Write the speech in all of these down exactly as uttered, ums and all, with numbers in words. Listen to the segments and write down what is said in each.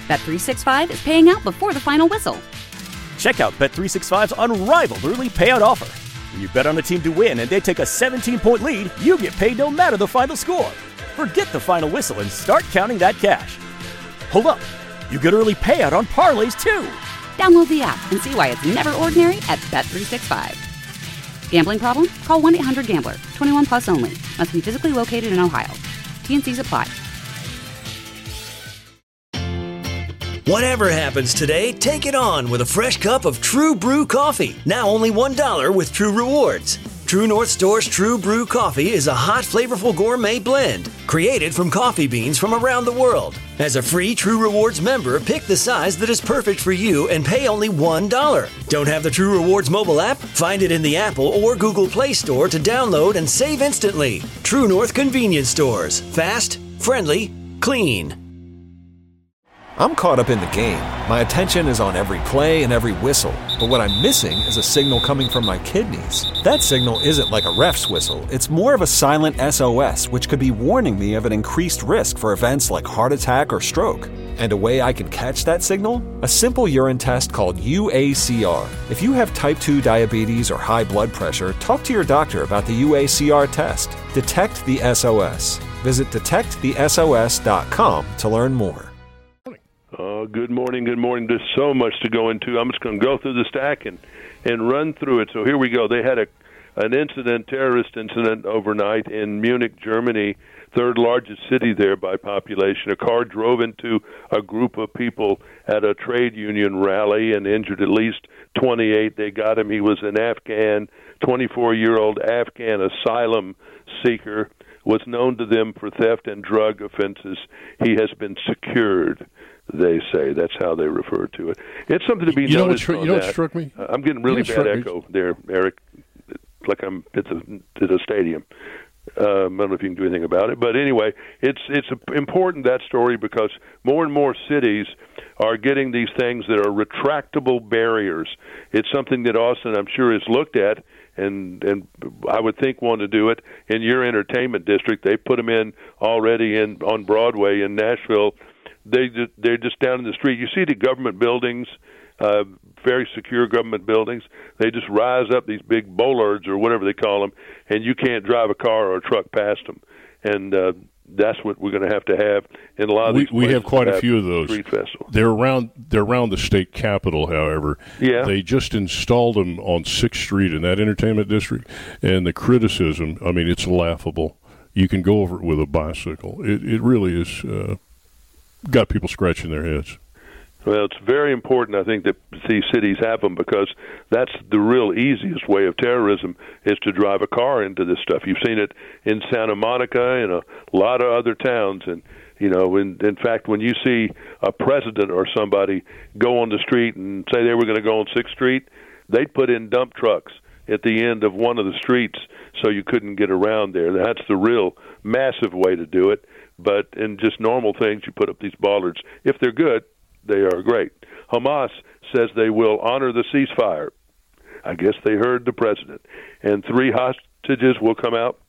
Bet three sixty-five is paying out before the final whistle. Check out Bet three sixty-five's unrivaled early payout offer. When you bet on a team to win and they take a seventeen-point lead, you get paid no matter the final score. Forget the final whistle and start counting that cash. Hold up. You get early payout on parlays, too. Download the app and see why it's never ordinary at Bet three sixty-five. Gambling problem? Call one eight hundred gambler. twenty-one plus only. Must be physically located in Ohio. T N Cs apply. Whatever happens today, take it on with a fresh cup of True Brew coffee. Now only one dollar with True Rewards. True North Store's True Brew coffee is a hot, flavorful gourmet blend created from coffee beans from around the world. As a free True Rewards member, pick the size that is perfect for you and pay only one dollar. Don't have the True Rewards mobile app? Find it in the Apple or Google Play Store to download and save instantly. True North Convenience Stores. Fast, friendly, clean. I'm caught up in the game. My attention is on every play and every whistle. But what I'm missing is a signal coming from my kidneys. That signal isn't like a ref's whistle. It's more of a silent S O S, which could be warning me of an increased risk for events like heart attack or stroke. And a way I can catch that signal? A simple urine test called U A C R. If you have type two diabetes or high blood pressure, talk to your doctor about the U A C R test. Detect the S O S. Visit detect the S O S dot com to learn more. Uh, good morning, good morning. There's so much to go into. I'm just going to go through the stack and, and run through it. So here we go. They had a an incident, terrorist incident overnight in Munich, Germany, third largest city there by population. A car drove into a group of people at a trade union rally and injured at least twenty-eight. They got him. He was an Afghan, twenty-four-year-old Afghan asylum seeker, was known to them for theft and drug offenses. He has been secured, they say. That's how they refer to it. It's something to be you noticed. Know what, on you know that. what struck me? Uh, I'm getting really you know bad echo me? there, Eric. It's like I'm at the, at a stadium. Uh, I don't know if you can do anything about it. But anyway, it's it's important, that story, because more and more cities are getting these things that are retractable barriers. It's something that Austin, I'm sure, has looked at, and and I would think want to do it in your entertainment district. They put them in already in on Broadway in Nashville. They just, they're just down in the street. You see the government buildings, uh, very secure government buildings. They just rise up, these big bollards or whatever they call them, and you can't drive a car or a truck past them. And uh, that's what we're going to have to have in a lot of we, these places. We have quite a few of those. Street festival. They're around. They're around the state capitol. However, yeah. They just installed them on Sixth Street in that entertainment district, and the criticism. I mean, it's laughable. You can go over it with a bicycle. It it really is. Uh, got people scratching their heads. Well, it's very important, I think, that these cities have them, because that's the real easiest way of terrorism is to drive a car into this stuff. You've seen it in Santa Monica and a lot of other towns. And, you know, in, in fact, when you see a president or somebody go on the street and say they were going to go on Sixth Street, they'd put in dump trucks at the end of one of the streets so you couldn't get around there. That's the real massive way to do it. But in just normal things, you put up these bollards. If they're good, they are great. Hamas says they will honor the ceasefire. I guess they heard the president. And three hostages will come out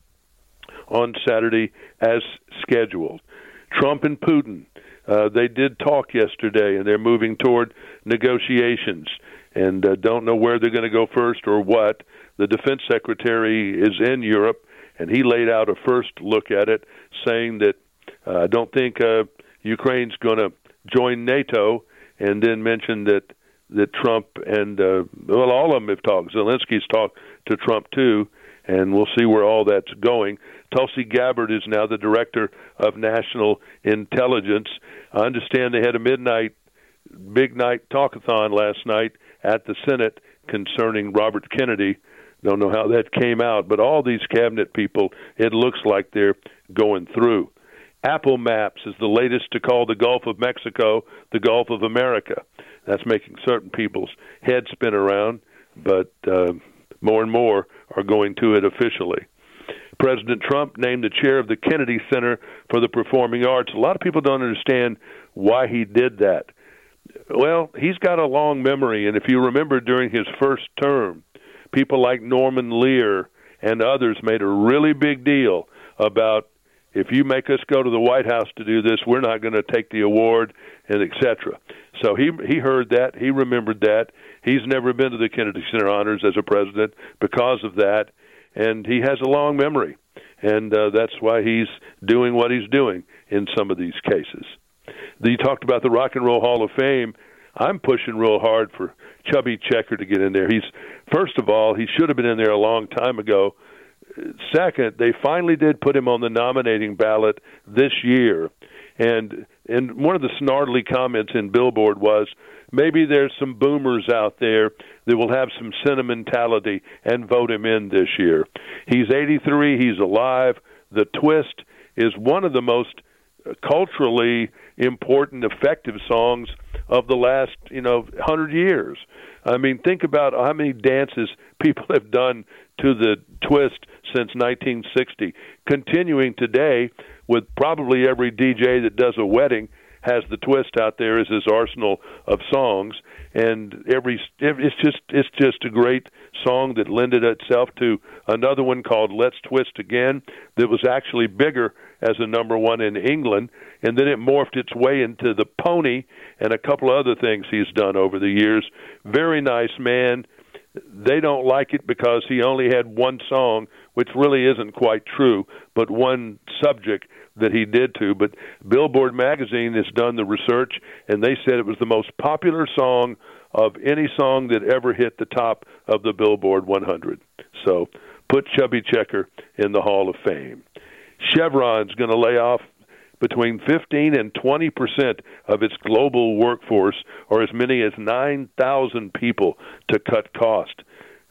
on Saturday as scheduled. Trump and Putin, uh, they did talk yesterday, and they're moving toward negotiations, and uh, don't know where they're going to go first or what. The defense secretary is in Europe, and he laid out a first look at it, saying that uh, I don't think uh, Ukraine's going to join NATO, and then mentioned that that Trump and, uh, well, all of them have talked. Zelensky's talked to Trump, too, and we'll see where all that's going. Tulsi Gabbard is now the director of national intelligence. I understand they had a midnight, big night talkathon last night at the Senate concerning Robert Kennedy. Don't know how that came out, but all these cabinet people, it looks like they're going through. Apple Maps is the latest to call the Gulf of Mexico the Gulf of America. That's making certain people's heads spin around, but uh, more and more are going to it officially. President Trump named the chair of the Kennedy Center for the Performing Arts. A lot of people don't understand why he did that. Well, he's got a long memory, and if you remember during his first term, people like Norman Lear and others made a really big deal about if you make us go to the White House to do this, we're not going to take the award, and et cetera. So he he heard that. He remembered that. He's never been to the Kennedy Center Honors as a president because of that, and he has a long memory, and uh, that's why he's doing what he's doing in some of these cases. You talked about the Rock and Roll Hall of Fame. I'm pushing real hard for Chubby Checker to get in there. He's first of all, he should have been in there a long time ago. Second, they finally did put him on the nominating ballot this year. And and one of the snarly comments in Billboard was, maybe there's some boomers out there that will have some sentimentality and vote him in this year. He's eighty-three. He's alive. The Twist is one of the most culturally important, effective songs of the last, you know, one hundred years. I mean, think about how many dances people have done to the Twist since nineteen sixty, continuing today with probably every D J that does a wedding has the Twist out there as his arsenal of songs, and every it's just it's just a great song that lended itself to another one called Let's Twist Again that was actually bigger as a number one in England, and then it morphed its way into the Pony and a couple other things he's done over the years. Very nice man. They don't like it because he only had one song, which really isn't quite true, but one subject that he did to. But Billboard magazine has done the research, and they said it was the most popular song of any song that ever hit the top of the Billboard one hundred. So put Chubby Checker in the Hall of Fame. Chevron's going to lay off between fifteen and twenty percent of its global workforce, or as many as nine thousand people, to cut cost.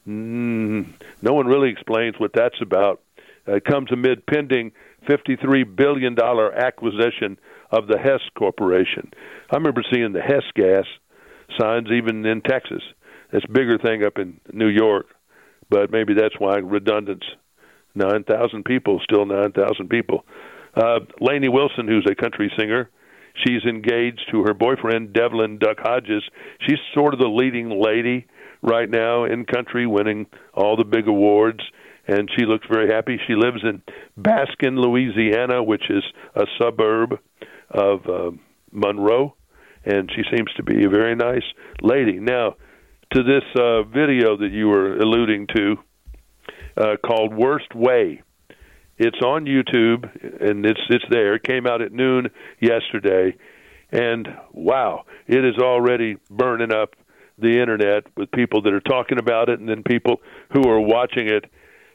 Mm, no one really explains what that's about. Uh, it comes amid pending fifty-three billion dollars acquisition of the Hess Corporation. I remember seeing the Hess gas signs even in Texas. That's a bigger thing up in New York, but maybe that's why redundance. nine thousand people, still nine thousand people. Uh, Lainey Wilson, who's a country singer, she's engaged to her boyfriend, Devlin Duck Hodges. She's sort of the leading lady right now in country, winning all the big awards, and she looks very happy. She lives in Baskin, Louisiana, which is a suburb of uh, Monroe, and she seems to be a very nice lady. Now, to this uh, video that you were alluding to, uh, called Worst Way. It's on YouTube, and it's it's there. It came out at noon yesterday, and wow, it is already burning up the internet with people that are talking about it and then people who are watching it.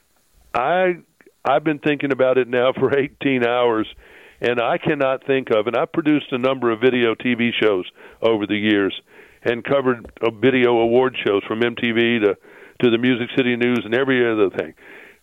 I, I've been thinking about it now for eighteen hours, and I cannot think of, and I've produced a number of video T V shows over the years and covered uh, video award shows from M T V to, to the Music City News and every other thing.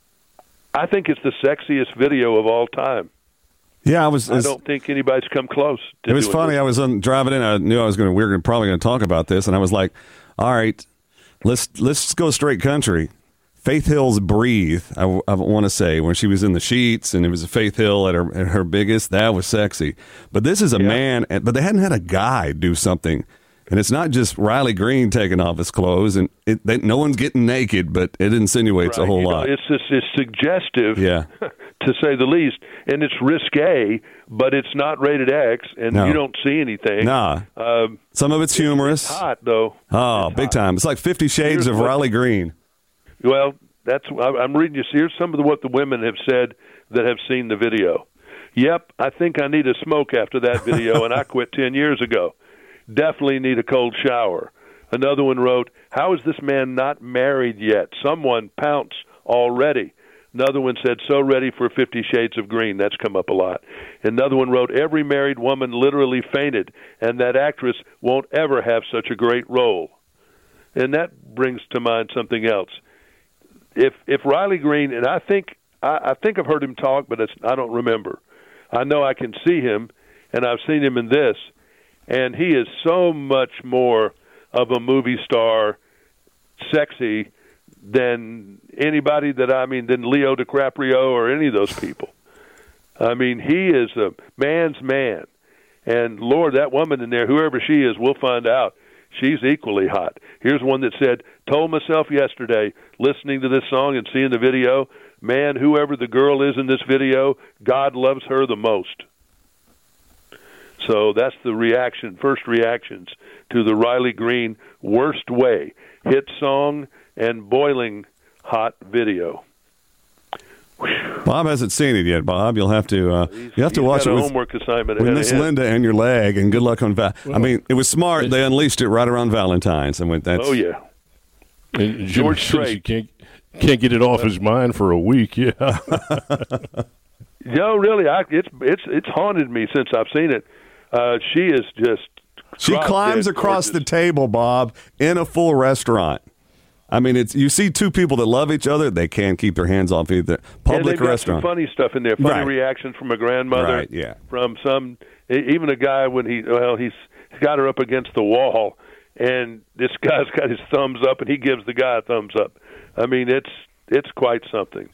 I think it's the sexiest video of all time. Yeah, I was. I don't think anybody's come close. To it was funny. This. I was on, driving in. I knew I was going to. We were probably going to talk about this, and I was like, "All right, let's let's go straight country." Faith Hill's "Breathe." I, I want to say when she was in the sheets, and it was Faith Hill at her at her biggest. That was sexy. But this is a yeah. man. But they hadn't had a guy do something. And it's not just Riley Green taking off his clothes, and it, they, no one's getting naked, but it insinuates right. a whole you lot. Know, it's just, it's suggestive, yeah. to say the least, and it's risque, but it's not rated X, and no. you don't see anything. Nah. Um, Some of it's humorous. It's hot, though. Oh, it's big hot. time. It's like Fifty Shades Here's of what, Riley Green. Well, that's I'm reading you. Here's some of the, what the women have said that have seen the video. Yep, I think I need a smoke after that video, and I quit ten years ago. Definitely need a cold shower. Another one wrote, how is this man not married yet? Someone pounce already. Another one said, so ready for Fifty Shades of Green. That's come up a lot. Another one wrote, every married woman literally fainted, and that actress won't ever have such a great role. And that brings to mind something else. If if Riley Green, and I think I, I think I've heard him talk, but it's, I don't remember. I know I can see him, and I've seen him in this. And he is so much more of a movie star, sexy, than anybody that, I mean, than Leo DiCaprio or any of those people. I mean, he is a man's man. And, Lord, that woman in there, whoever she is, we'll find out. She's equally hot. Here's one that said, told myself yesterday, listening to this song and seeing the video, man, whoever the girl is in this video, God loves her the most. So that's the reaction, first reactions to the Riley Green Worst Way hit song and boiling hot video. Bob hasn't seen it yet, Bob. You'll have to uh, you have to watch got it a with, homework assignment with ahead Miss of him. Linda and your leg, and good luck on Val. Well, I mean, it was smart. They unleashed it right around Valentine's, and went. That's, Oh yeah, And Jim George says Strait. he can't can't get it off his mind for a week. Yeah. no, really, I, it's it's it's haunted me since I've seen it. Uh, she is just she drop climbs dead across the gorgeous. table, Bob, in a full restaurant. I mean, it's you see two people that love each other, they can't keep their hands off either. And Public they've restaurant. got some funny stuff in there. Funny Right. reactions from a grandmother. Right, yeah. From some, even a guy when he well he's, he's got her up against the wall, and this guy's got his thumbs up, and he gives the guy a thumbs up. I mean, it's it's quite something.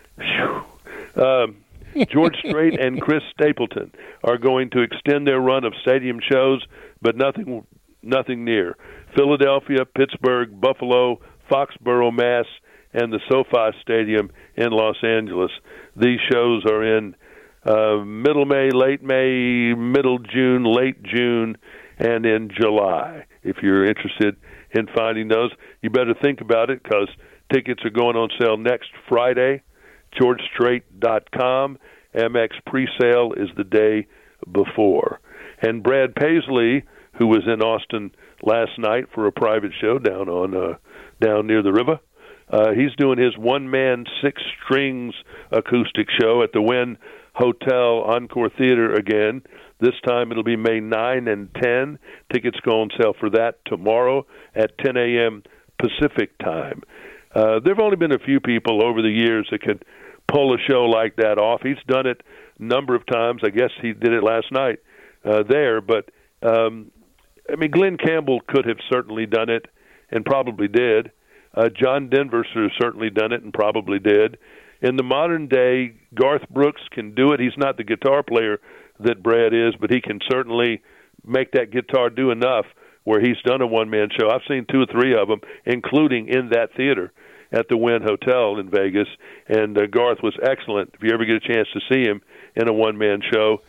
Phew. Um, George Strait and Chris Stapleton are going to extend their run of stadium shows, but nothing nothing near Philadelphia, Pittsburgh, Buffalo, Foxborough, Mass, and the SoFi Stadium in Los Angeles. These shows are in uh, middle May, late May, middle June, late June, and in July. If you're interested in finding those, you better think about it because tickets are going on sale next Friday. george strait dot com. M X pre-sale is the day before. And Brad Paisley, who was in Austin last night for a private show down on uh, down near the river, uh, he's doing his one-man, six-strings acoustic show at the Wynn Hotel Encore Theater again. This time it'll be May ninth and tenth. Tickets go on sale for that tomorrow at ten a.m. Pacific time. Uh, there have only been a few people over the years that could pull a show like that off. He's done it a number of times. I guess he did it last night uh, there. But, um, I mean, Glenn Campbell could have certainly done it and probably did. Uh, John Denver has certainly done it and probably did. In the modern day, Garth Brooks can do it. He's not the guitar player that Brad is, but he can certainly make that guitar do enough where he's done a one-man show. I've seen two or three of them, including in that theater at the Wynn Hotel in Vegas, and uh, Garth was excellent. If you ever get a chance to see him in a one-man show,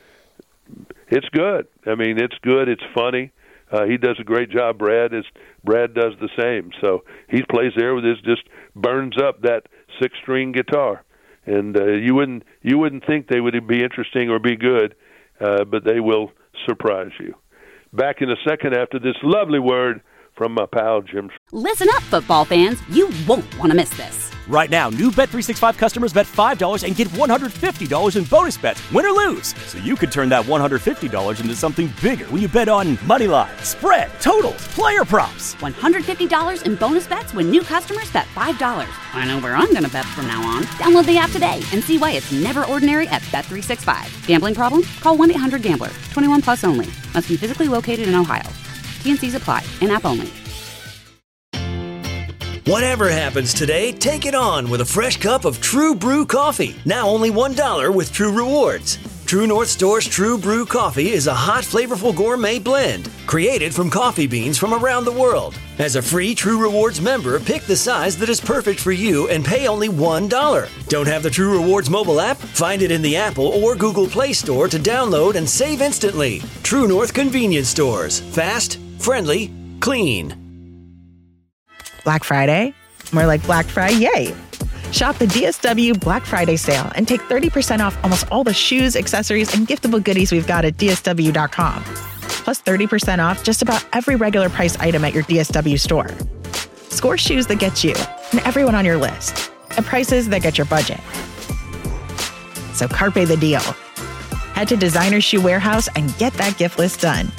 it's good. I mean, it's good. It's funny. Uh, he does a great job. Brad is Brad does the same. So he plays there with his just burns up that six-string guitar, and uh, you wouldn't you wouldn't think they would be interesting or be good, uh, but they will surprise you. Back in a second after this lovely word from my pal Jim. Listen up, football fans. You won't want to miss this. Right now, new Bet three sixty-five customers bet five dollars and get one hundred fifty dollars in bonus bets, win or lose. So you could turn that one hundred fifty dollars into something bigger when you bet on money line, spread, totals, player props. one hundred fifty dollars in bonus bets when new customers bet five dollars. I know where I'm going to bet from now on. Download the app today and see why it's never ordinary at Bet three sixty-five. Gambling problem? Call one eight hundred gambler. twenty-one plus only. Must be physically located in Ohio. T N Cs apply. In-app only. Whatever happens today, take it on with a fresh cup of True Brew coffee. Now only one dollar with True Rewards. True North Store's True Brew coffee is a hot, flavorful gourmet blend created from coffee beans from around the world. As a free True Rewards member, pick the size that is perfect for you and pay only one dollar. Don't have the True Rewards mobile app? Find it in the Apple or Google Play Store to download and save instantly. True North Convenience Stores. Fast, friendly, clean. Black Friday? More like Black Friday. Shop the D S W Black Friday sale and take thirty percent off almost all the shoes, accessories, and giftable goodies we've got at D S W dot com. Plus thirty percent off just about every regular price item at your D S W store. Score shoes that get you and everyone on your list at prices that get your budget. So carpe the deal. Head to Designer Shoe Warehouse and get that gift list done.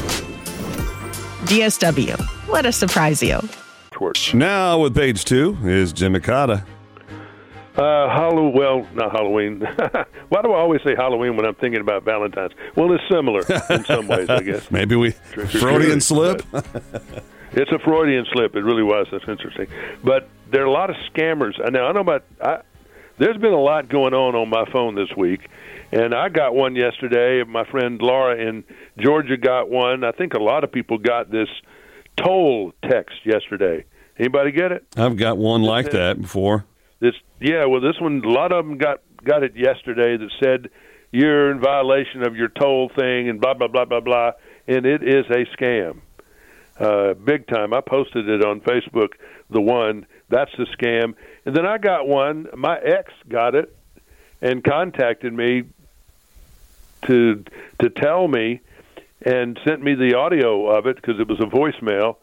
D S W. Let us surprise you. Now with page two is Jim Mikata. Uh, Halloween, well, not Halloween. Why do I always say Halloween when I'm thinking about Valentine's? Well, it's similar in some ways, I guess. Maybe we Freudian slip. It's a Freudian slip. It really was. That's interesting. But there are a lot of scammers. Now, I know about, I, there's been a lot going on on my phone this week, and I got one yesterday. My friend Laura in Georgia got one. I think a lot of people got this toll text yesterday. Anybody get it? I've got one like that before. This, yeah, well, this one, a lot of them got, got it yesterday that said you're in violation of your toll thing and blah, blah, blah, blah, blah, and it is a scam. Uh, big time. I posted it on Facebook, the one, that's the scam. And then I got one, my ex got it and contacted me to to tell me and sent me the audio of it because it was a voicemail.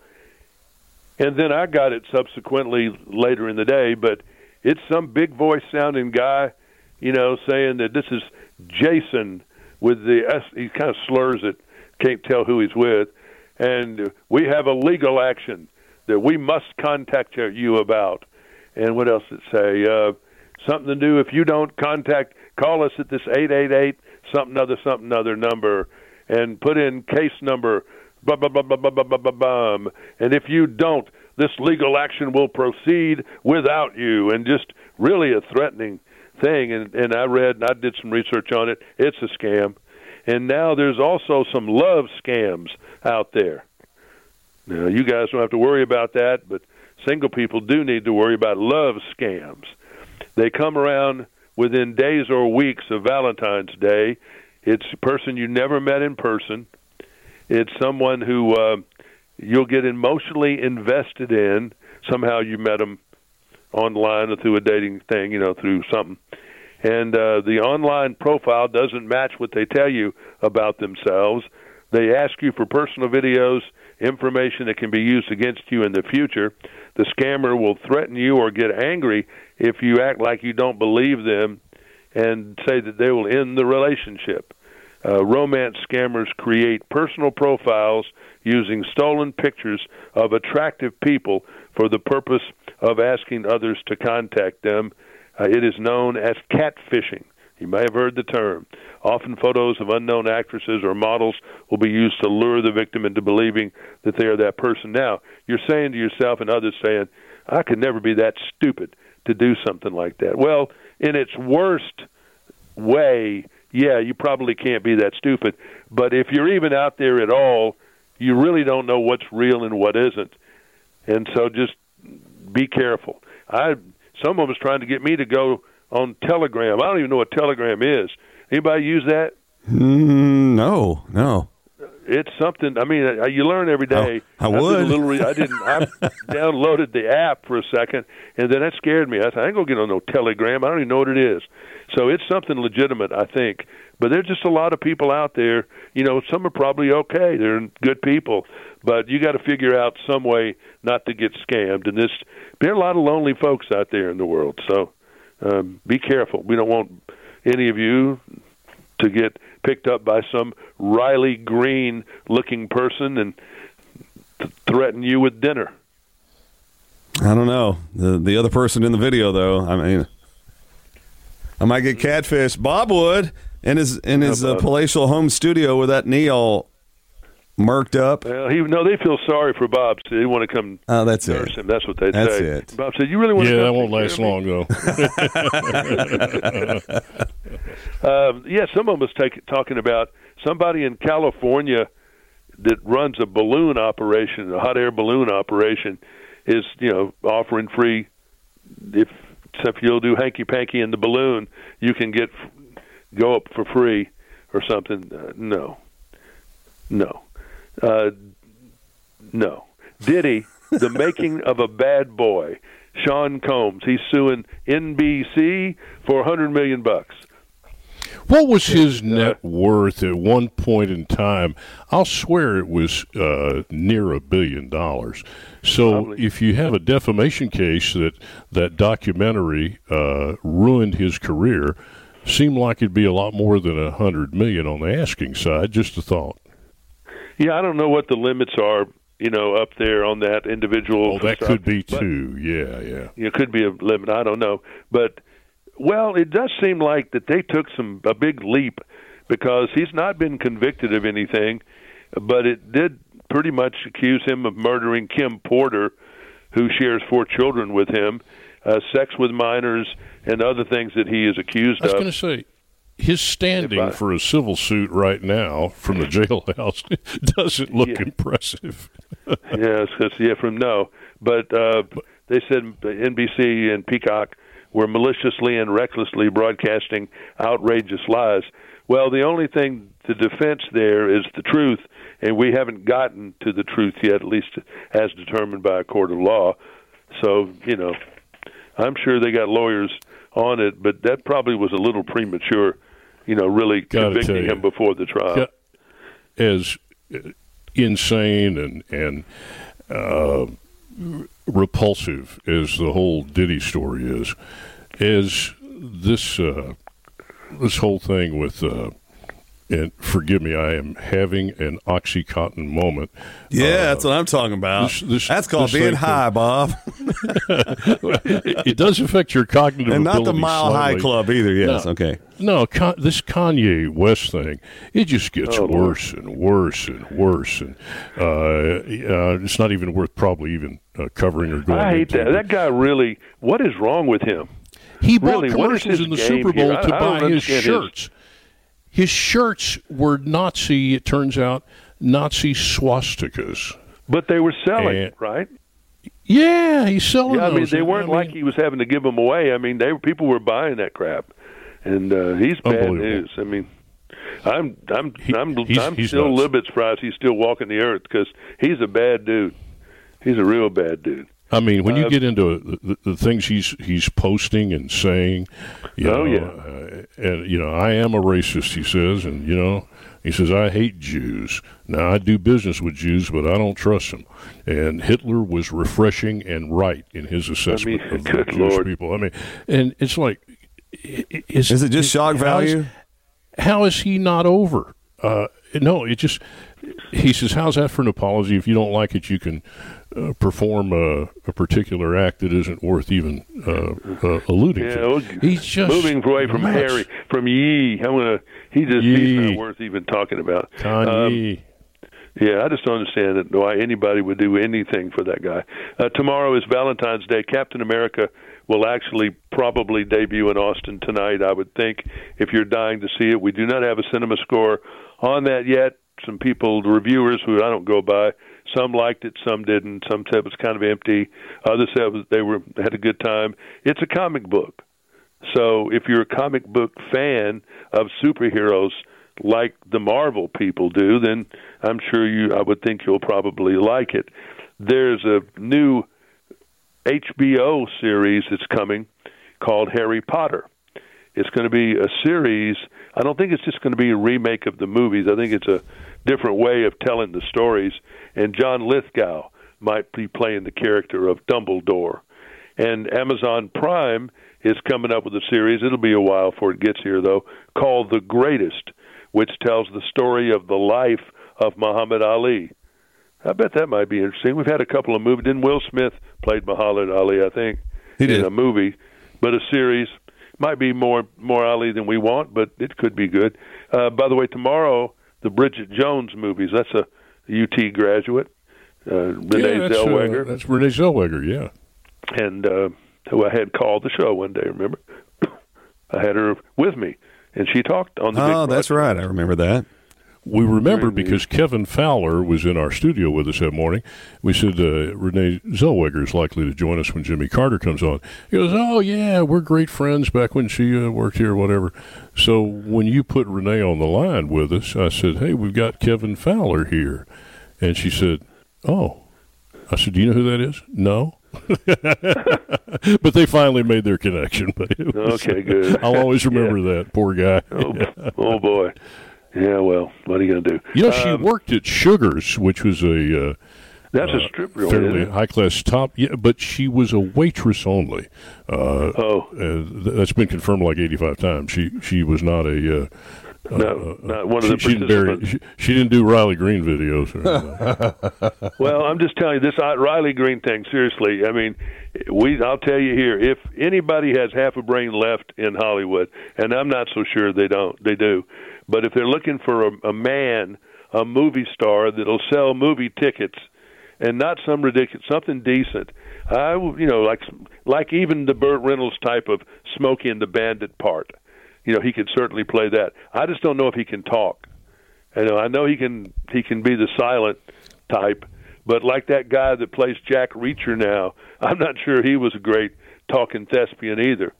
And then I got it subsequently later in the day, but it's some big voice sounding guy, you know, saying that this is Jason with the S. He kind of slurs it, can't tell who he's with. And we have a legal action that we must contact you about. And what else did it say? Uh, something to do, if you don't contact, call us at this eight eight eight something other something other number and put in case number, blah, blah, blah, blah, blah, blah, blah, blah, blah. And if you don't, this legal action will proceed without you. And just really a threatening thing. And, and I read, and I did some research on it. It's a scam. And now there's also some love scams out there. Now, you guys don't have to worry about that, but single people do need to worry about love scams. They come around within days or weeks of Valentine's Day. It's a person you never met in person. It's someone who uh, you'll get emotionally invested in. Somehow you met them online or through a dating thing, you know, through something. And uh, the online profile doesn't match what they tell you about themselves. They ask you for personal videos, information that can be used against you in the future. The scammer will threaten you or get angry if you act like you don't believe them and say that they will end the relationship. Uh, romance scammers create personal profiles using stolen pictures of attractive people for the purpose of asking others to contact them. Uh, it is known as catfishing. You may have heard the term. Often photos of unknown actresses or models will be used to lure the victim into believing that they are that person. Now, you're saying to yourself and others saying, I could never be that stupid to do something like that. Well, in its worst way, yeah, you probably can't be that stupid. But if you're even out there at all, you really don't know what's real and what isn't. And so just be careful. I Someone was trying to get me to go on Telegram. I don't even know what Telegram is. Anybody use that? Mm, no, no. It's something. I mean, you learn every day. I, I would. I, did a little re- I didn't. I downloaded the app for a second, and then that scared me. I said, I ain't gonna get on no Telegram. I don't even know what it is. So it's something legitimate, I think. But there's just a lot of people out there. You know, some are probably okay. They're good people, but you got to figure out some way not to get scammed. And this, there are a lot of lonely folks out there in the world. So um, be careful. We don't want any of you to get picked up by some Riley Green-looking person and th- threaten you with dinner. I don't know. The the other person in the video, though, I mean, I might get catfished. Bob would in his in his uh, palatial home studio with that knee all murked up. Well, he no, they feel sorry for Bob. So they want to come. Oh, that's nurse it. him. That's what they that's say. It. Bob said, "You really want yeah, to?" Yeah, that won't last long though. um, yeah, someone was take, talking about somebody in California that runs a balloon operation, a hot air balloon operation, is you know offering free if if you'll do hanky panky in the balloon, you can get go up for free or something. Uh, no, no, uh, no. Diddy, the making of a bad boy. Sean Combs, he's suing N B C for a hundred million bucks. What was his net worth at one point in time? I'll swear it was uh, near a billion dollars. So Probably. If you have a defamation case that that documentary uh, ruined his career, seemed like it'd be a lot more than a hundred million on the asking side. Just a thought. Yeah, I don't know what the limits are. You know, up there on that individual. Oh, that stuff. could be but, too. Yeah, yeah. It could be a limit. I don't know, but. Well, it does seem like that they took some a big leap because he's not been convicted of anything, but it did pretty much accuse him of murdering Kim Porter, who shares four children with him, uh, sex with minors, and other things that he is accused I was of. going to say, his standing for a civil suit right now from the jailhouse doesn't look yeah. impressive. yes, yeah, from no, but uh, they said N B C and Peacock were maliciously and recklessly broadcasting outrageous lies. Well, the only thing, the defense there is the truth, and we haven't gotten to the truth yet, at least as determined by a court of law. So, you know, I'm sure they got lawyers on it, but that probably was a little premature, you know, really Gotta convicting him before the trial. As insane and, and uh, repulsive as the whole Diddy story is, as this uh, this whole thing with, uh, and forgive me, I am having an Oxycontin moment. Yeah, uh, that's what I'm talking about. This, this, that's called being high, can, Bob. it, it does affect your cognitive and not ability the Mile slightly. High Club either. Yes, no, okay. No, Con- this Kanye West thing, it just gets oh, worse Lord. and worse and worse, and uh, uh, it's not even worth probably even uh, covering or going. I hate into that. it. That guy really. What is wrong with him? He bought really, what is commercials his in the game Super Bowl here? to I, I buy don't his understand shirts. His shirts were Nazi, it turns out, Nazi swastikas. But they were selling, and, right? Yeah, he's selling yeah, I mean, those. they weren't I mean, like he was having to give them away. I mean, they people were buying that crap, and uh, he's bad news. I mean, I'm I'm he, I'm he's, I'm he's still nuts. a little bit surprised he's still walking the earth because he's a bad dude. He's a real bad dude. I mean, when you uh, get into the, the, the things he's he's posting and saying, you oh know, yeah, uh, and you know, I am a racist, he says, and you know, he says I hate Jews. Now I do business with Jews, but I don't trust them. And Hitler was refreshing and right in his assessment I mean, of the good Jewish Lord. people. I mean, and it's like, is, Is it just shock how value? Is, how is he not over? Uh, no, it just. He says, "How's that for an apology? If you don't like it, you can uh, perform a, a particular act that isn't worth even uh, uh, alluding yeah, to." well, He's just moving away from nuts. Harry, from Yee. I'm gonna. He just Yee. he's not worth even talking about. Kanye. Um, Yeah, I just don't understand it, why anybody would do anything for that guy. Uh, tomorrow is Valentine's Day. Captain America will actually probably debut in Austin tonight, I would think, if you're dying to see it. We do not have a cinema score on that yet. Some people, the reviewers who I don't go by, some liked it, some didn't. Some said it was kind of empty. Others said they were had a good time. It's a comic book. So if you're a comic book fan of superheroes, like the Marvel people do, then I'm sure you, I would think you'll probably like it. There's a new H B O series that's coming called Harry Potter. It's going to be a series. I don't think it's just going to be a remake of the movies. I think it's a different way of telling the stories. And John Lithgow might be playing the character of Dumbledore. And Amazon Prime is coming up with a series. It'll be a while before it gets here, though, called The Greatest, which tells the story of the life of Muhammad Ali. I bet that might be interesting. We've had a couple of movies. Didn't Will Smith played Muhammad Ali, I think, He did. in a movie, but a series. Might be more more Ali than we want, but it could be good. Uh, by the way, tomorrow, the Bridget Jones movies. That's a U T graduate, uh, Renee yeah, that's, Zellweger. Uh, that's Renee Zellweger, yeah. And uh, who I had called the show one day, remember? I had her with me, and she talked on the Oh, big that's broadcast. right. I remember that. We remember During the- because Kevin Fowler was in our studio with us that morning. We said uh, Renee Zellweger is likely to join us when Jimmy Carter comes on. He goes, oh, yeah, we're great friends back when she uh, worked here, whatever. So when you put Renee on the line with us, I said, hey, we've got Kevin Fowler here. And she said, oh. I said, do you know who that is? No. But they finally made their connection. But it was, Okay, good. I'll always remember Yeah. that. Poor guy. Oh, oh boy. Yeah, well, what are you going to do? You know, she Um, worked at Sugar's, which was a uh, That's uh, a strip joint, fairly isn't it? high class top. Yeah, but she was a waitress only. Uh, Oh. uh, th- that's been confirmed like eighty-five times. She she was not a. Uh, No, uh, not one of she, the she didn't bury, participants. she, she didn't do Riley Green videos. Or anything. Well, I'm just telling you this uh, Riley Green thing. Seriously, I mean, we. I'll tell you here, if anybody has half a brain left in Hollywood, and I'm not so sure they don't, they do, but if they're looking for a, a man, a movie star that'll sell movie tickets, and not some ridiculous, something decent, I, you know, like like even the Burt Reynolds type of Smokey and the Bandit part. You know, he could certainly play that. I just don't know if he can talk. I know, I know he can. He can be the silent type, but like that guy that plays Jack Reacher now, I'm not sure he was a great talking thespian either.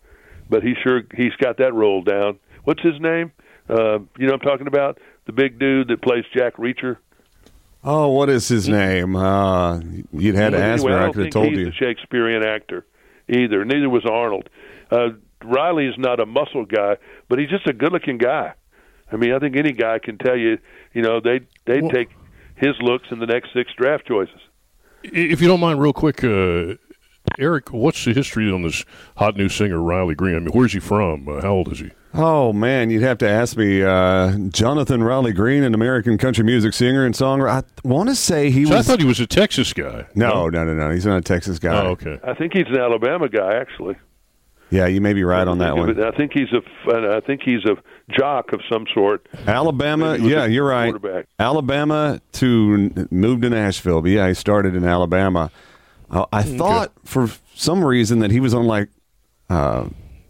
but he sure he's got that rolled down. What's his name? Uh, you know what I'm talking about? The big dude that plays Jack Reacher. Oh, what is his name? Uh, you'd had to Well, ask anyway, me. I I don't could have think told he's you. a Shakespearean actor either. Neither was Arnold. Uh, Riley's not a muscle guy, but he's just a good-looking guy. I mean, I think any guy can tell you, you know, they they Well, take his looks in the next six draft choices. If you don't mind, real quick, uh, Eric, what's the history on this hot new singer, Riley Green? I mean, where's he from? Uh, how old is he? Oh, man, you'd have to ask me. Uh, Jonathan Riley Green, an American country music singer and songwriter. I want to say he So was. I thought he was a Texas guy. no, no, no, no. He's not a Texas guy. Oh, okay. I think he's an Alabama guy, actually. Yeah, you may be right on that one. I think he's a I think he's a jock of some sort. Alabama, He was yeah, a you're right. quarterback. Alabama to move to Nashville, but yeah, he started in Alabama. Uh, I thought for some reason that he was on like uh,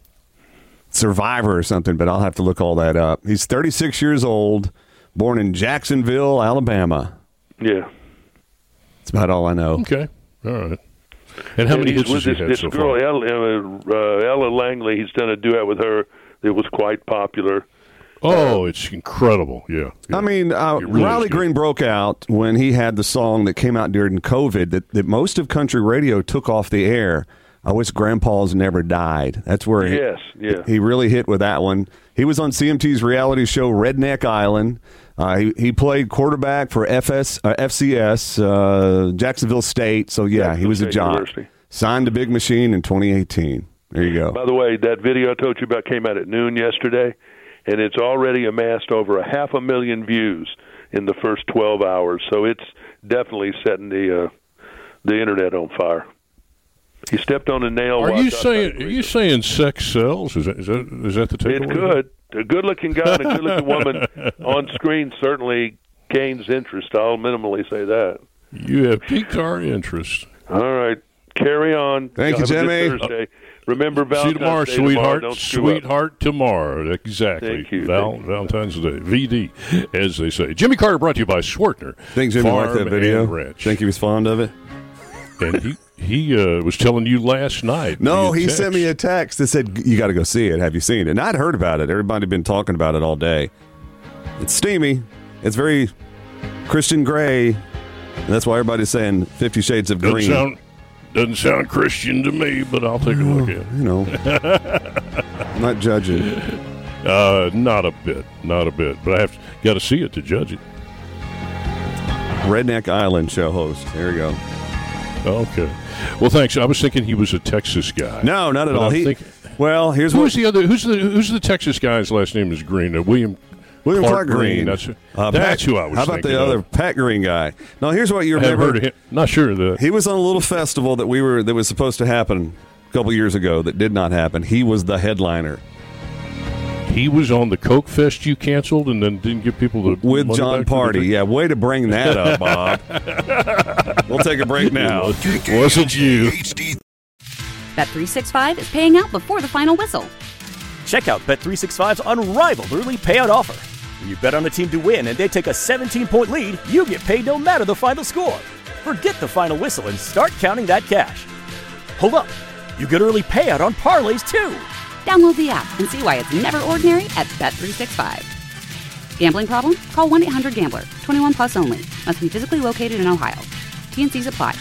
Survivor or something, but I'll have to look all that up. He's thirty-six years old, born in Jacksonville, Alabama. Yeah. That's about all I know. Okay. All right. And how And many he's hits has with he this, had this so girl, far? Ella, uh, Ella Langley. He's done a duet with her that was quite popular. Oh, it's incredible. Yeah. yeah. I mean, uh, It really Riley is good. Green broke out when he had the song that came out during COVID that, that most of country radio took off the air. I wish Grandpa's never died. That's where he, Yes, yeah. he really hit with that one. He was on C M T's reality show Redneck Island. Uh, he, he played quarterback for F S, uh, F C S, uh, Jacksonville State. So, yeah, he Jacksonville was a State jock. University. Signed to Big Machine in twenty eighteen. There you go. By the way, that video I told you about came out at noon yesterday, and it's already amassed over a half a million views in the first twelve hours. So it's definitely setting the uh, the internet on fire. He stepped on a nail. Are while you outside saying the are you saying sex sells? Is that is that, is that the takeaway? It could. A good-looking guy and a good-looking woman on screen certainly gains interest. I'll minimally say that. You have piqued our interest. All right, carry on. Thank you, Have a good Jimmy. Thursday. Remember See you Valentine's tomorrow, Day tomorrow. sweetheart. Don't screw up. Sweetheart tomorrow. Exactly. Thank you. Val, Thank you. Valentine's Day. V D, as they say. Jimmy Carter brought to you by Swartner. Think Jimmy liked that Farm video? and Ranch. Think he was fond of it? And he he uh, was telling you last night. No, via he text. sent me a text that said, you got to go see it. Have you seen it? And I'd heard about it. Everybody had been talking about it all day. It's steamy. It's very Christian Grey. And that's why everybody's saying Fifty Shades of Doesn't Green. sound, doesn't sound Christian to me, but I'll take a look at it. You know, I'm not judging. Uh, not a bit. Not a bit. But I have got to see it to judge it. Redneck Island show host. There you go. Okay. Well, thanks. I was thinking he was a Texas guy. No, not at But all. I'm He, thinking- well, here's Who's what the other? Who's the Who's the Texas guy's last name is Green? Uh, William. William Clark, Clark Green. Green. That's- Uh, that's Pat- who I was How about thinking the other of. Pat Green guy? Now, here's what you I haven't remember. heard of him. Not sure of that. He was on a little festival that we were that was supposed to happen a couple years ago that did not happen. He was the headliner He was on the Coke Fest you canceled and then didn't give people the with money John back for the Party. drink? Yeah, way to bring that up, Bob. We'll take a break now. Wasn't you? Bet three sixty-five is paying out before the final whistle. Check out Bet three sixty-five's unrivaled early payout offer. When you bet on a team to win and they take a seventeen-point lead, you get paid no matter the final score. Forget the final whistle and start counting that cash. Hold up. You get early payout on parlays, too. Download the app and see why it's never ordinary at Bet three sixty-five. Gambling problem? Call one eight hundred gambler. twenty-one plus only. Must be physically located in Ohio. T N Cs apply.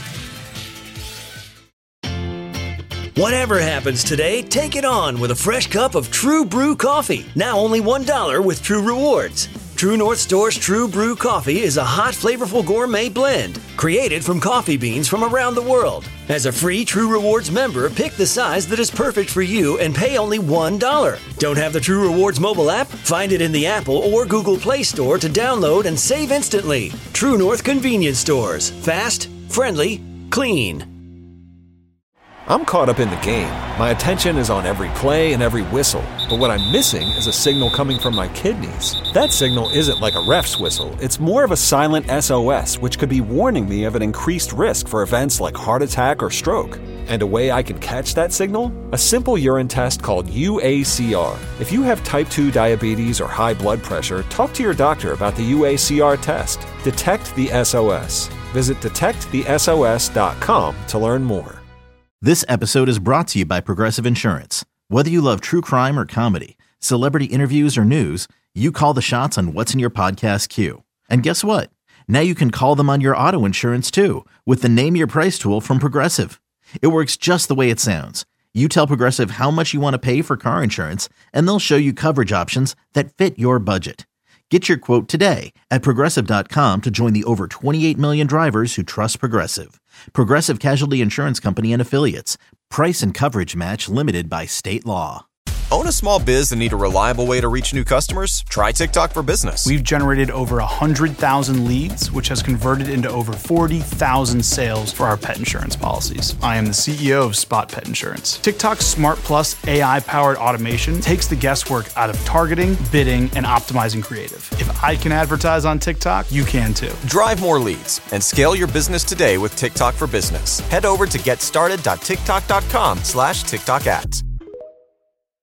Whatever happens today, take it on with a fresh cup of True Brew coffee. Now only one dollar with True Rewards. True North Store's True Brew coffee is a hot, flavorful gourmet blend created from coffee beans from around the world. As a free True Rewards member, pick the size that is perfect for you and pay only one dollar. Don't have the True Rewards mobile app? Find it in the Apple or Google Play Store to download and save instantly. True North Convenience Stores. Fast, friendly, clean. I'm caught up in the game. My attention is on every play and every whistle. But what I'm missing is a signal coming from my kidneys. That signal isn't like a ref's whistle. It's more of a silent S O S, which could be warning me of an increased risk for events like heart attack or stroke. And a way I can catch that signal? A simple urine test called U A C R. If you have type two diabetes or high blood pressure, talk to your doctor about the U A C R test. Detect the S O S. Visit detect the S O S dot com to learn more. This episode is brought to you by Progressive Insurance. Whether you love true crime or comedy, celebrity interviews or news, you call the shots on what's in your podcast queue. And guess what? Now you can call them on your auto insurance too with the Name Your Price tool from Progressive. It works just the way it sounds. You tell Progressive how much you want to pay for car insurance, and they'll show you coverage options that fit your budget. Get your quote today at Progressive dot com to join the over twenty-eight million drivers who trust Progressive. Progressive Casualty Insurance Company and Affiliates. Price and coverage match limited by state law. Own a small biz and need a reliable way to reach new customers? Try TikTok for Business. We've generated over one hundred thousand leads, which has converted into over forty thousand sales for our pet insurance policies. I am the C E O of Spot Pet Insurance. TikTok's Smart Plus A I-powered automation takes the guesswork out of targeting, bidding, and optimizing creative. If I can advertise on TikTok, you can too. Drive more leads and scale your business today with TikTok for Business. Head over to getstarted dot tiktok dot com slash TikTok ads.